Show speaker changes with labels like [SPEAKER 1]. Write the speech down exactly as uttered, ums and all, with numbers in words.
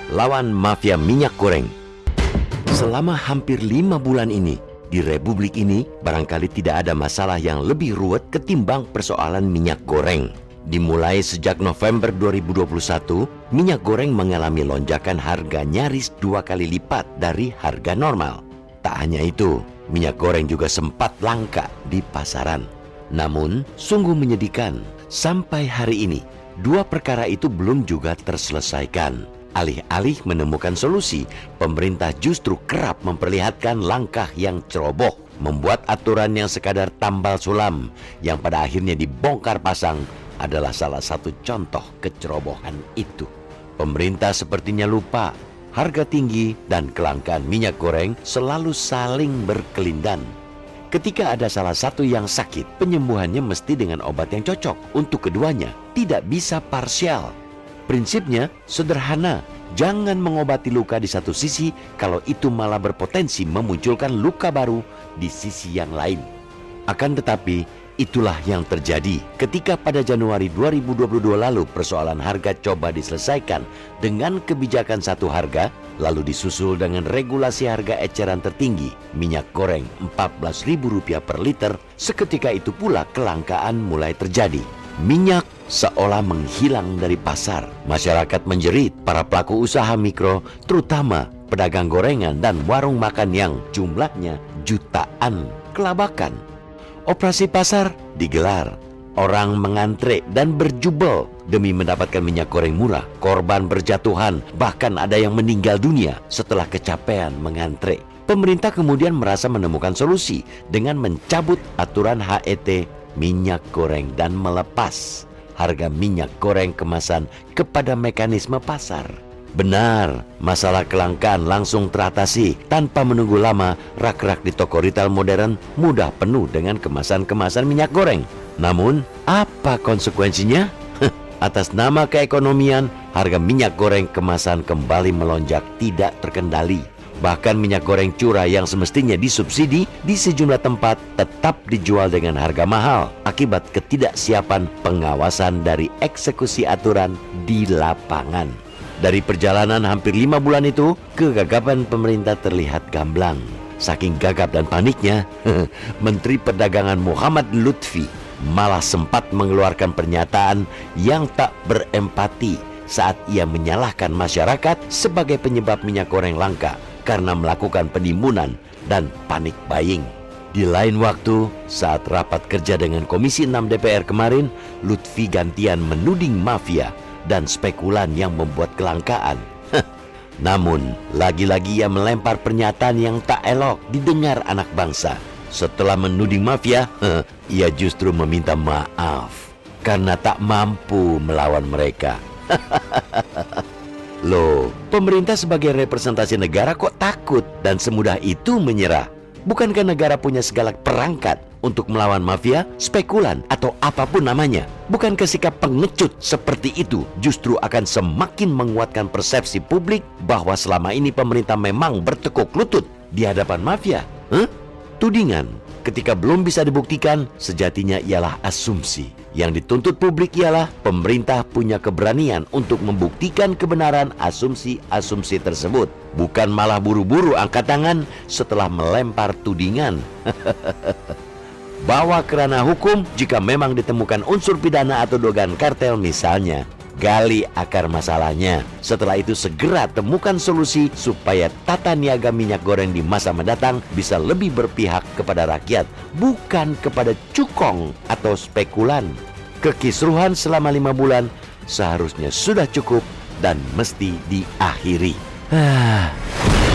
[SPEAKER 1] lawan mafia minyak goreng. Selama hampir lima bulan ini, di Republik ini barangkali tidak ada masalah yang lebih ruwet ketimbang persoalan minyak goreng. Dimulai sejak November dua ribu dua puluh satu, minyak goreng mengalami lonjakan harga nyaris dua kali lipat dari harga normal. Tak hanya itu, minyak goreng juga sempat langka di pasaran. Namun, sungguh menyedihkan, sampai hari ini, dua perkara itu belum juga terselesaikan. Alih-alih menemukan solusi, pemerintah justru kerap memperlihatkan langkah yang ceroboh, membuat aturan yang sekadar tambal sulam, yang pada akhirnya dibongkar pasang, adalah salah satu contoh kecerobohan itu. Pemerintah sepertinya lupa, harga tinggi dan kelangkaan minyak goreng selalu saling berkelindan. Ketika ada salah satu yang sakit, penyembuhannya mesti dengan obat yang cocok untuk keduanya, tidak bisa parsial. Prinsipnya sederhana, jangan mengobati luka di satu sisi kalau itu malah berpotensi memunculkan luka baru di sisi yang lain. Akan tetapi, itulah yang terjadi ketika pada Januari dua ribu dua puluh dua lalu persoalan harga coba diselesaikan dengan kebijakan satu harga, lalu disusul dengan regulasi harga eceran tertinggi, minyak goreng empat belas ribu rupiah per liter. Seketika itu pula kelangkaan mulai terjadi. Minyak seolah menghilang dari pasar. Masyarakat menjerit, para pelaku usaha mikro, terutama pedagang gorengan dan warung makan yang jumlahnya jutaan, kelabakan. Operasi pasar digelar. Orang mengantre dan berjubel demi mendapatkan minyak goreng murah. Korban berjatuhan, bahkan ada yang meninggal dunia setelah kecapean mengantre. Pemerintah kemudian merasa menemukan solusi dengan mencabut aturan H E T minyak goreng dan melepas harga minyak goreng kemasan kepada mekanisme pasar. Benar, masalah kelangkaan langsung teratasi. Tanpa menunggu lama, rak-rak di toko retail modern mudah penuh dengan kemasan-kemasan minyak goreng. Namun, apa konsekuensinya? Atas nama keekonomian, harga minyak goreng kemasan kembali melonjak tidak terkendali. Bahkan minyak goreng curah yang semestinya disubsidi di sejumlah tempat tetap dijual dengan harga mahal akibat ketidaksiapan pengawasan dari eksekusi aturan di lapangan. Dari perjalanan hampir lima bulan itu, kegagapan pemerintah terlihat gamblang. Saking gagap dan paniknya, Menteri Perdagangan Muhammad Lutfi malah sempat mengeluarkan pernyataan yang tak berempati saat ia menyalahkan masyarakat sebagai penyebab minyak goreng langka karena melakukan penimbunan dan panik buying. Di lain waktu, saat rapat kerja dengan Komisi enam D P R kemarin, Lutfi gantian menuding mafia dan spekulan yang membuat kelangkaan. Namun, lagi-lagi ia melempar pernyataan yang tak elok didengar anak bangsa. Setelah menuding mafia, ia justru meminta maaf karena tak mampu melawan mereka. Loh, pemerintah sebagai representasi negara kok takut dan semudah itu menyerah? Bukankah negara punya segala perangkat untuk melawan mafia, spekulan, atau apapun namanya? Bukankah sikap pengecut seperti itu justru akan semakin menguatkan persepsi publik bahwa selama ini pemerintah memang bertekuk lutut di hadapan mafia? Huh? Tudingan ketika belum bisa dibuktikan sejatinya ialah asumsi. Yang dituntut publik ialah pemerintah punya keberanian untuk membuktikan kebenaran asumsi-asumsi tersebut, bukan malah buru-buru angkat tangan setelah melempar tudingan. Bawa ke ranah hukum jika memang ditemukan unsur pidana atau dugaan kartel misalnya. Gali akar masalahnya. Setelah itu segera temukan solusi supaya tata niaga minyak goreng di masa mendatang bisa lebih berpihak kepada rakyat, bukan kepada cukong atau spekulan. Kekisruhan selama lima bulan seharusnya sudah cukup dan mesti diakhiri. Ah.